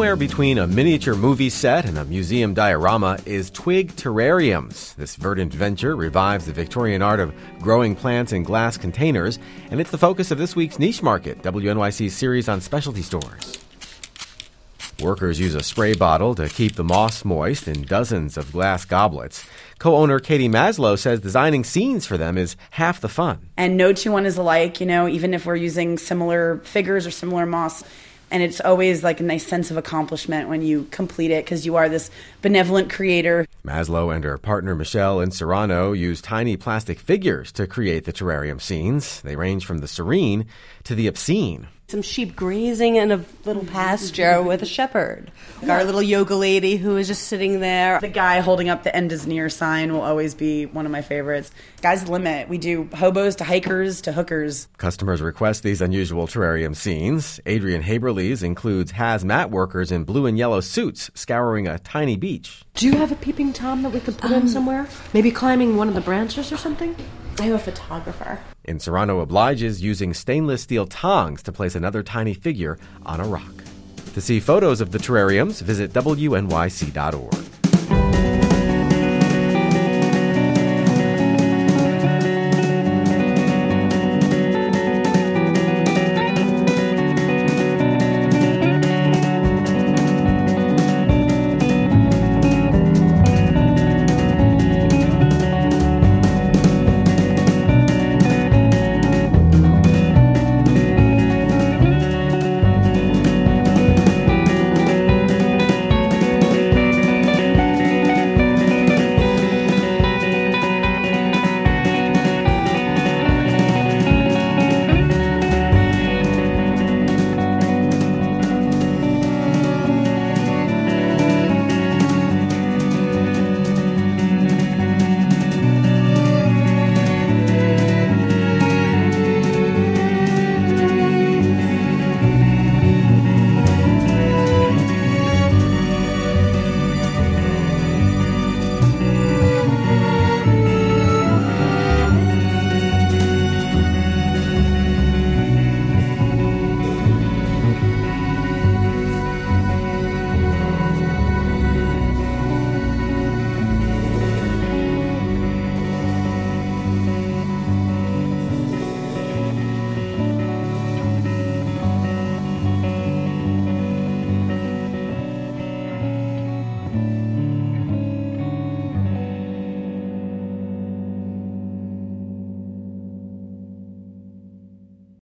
Somewhere between a miniature movie set and a museum diorama is Twig Terrariums. This verdant venture revives the Victorian art of growing plants in glass containers, and it's the focus of this week's Niche Market, WNYC's series on specialty stores. Workers use a spray bottle to keep the moss moist in dozens of glass goblets. Co-owner Katie Maslow says designing scenes for them is half the fun. And no two one is alike, even if we're using similar figures or similar moss. And it's always like a nice sense of accomplishment when you complete it because you are this benevolent creator. Maslow and her partner Michelle in Serrano use tiny plastic figures to create the terrarium scenes. They range from the serene to the obscene. Some sheep grazing in a little pasture with a shepherd. Our little yoga lady who is just sitting there. The guy holding up the end is near sign will always be one of my favorites. Sky's the limit. We do hobos to hikers to hookers. Customers request these unusual terrarium scenes. Adrian Haberle's includes hazmat workers in blue and yellow suits scouring a tiny beach. Do you have a peeping Tom that we could put in somewhere? Maybe climbing one of the branches or something? I have a photographer. In Serrano obliges using stainless steel tongs to place another tiny figure on a rock. To see photos of the terrariums, visit WNYC.org.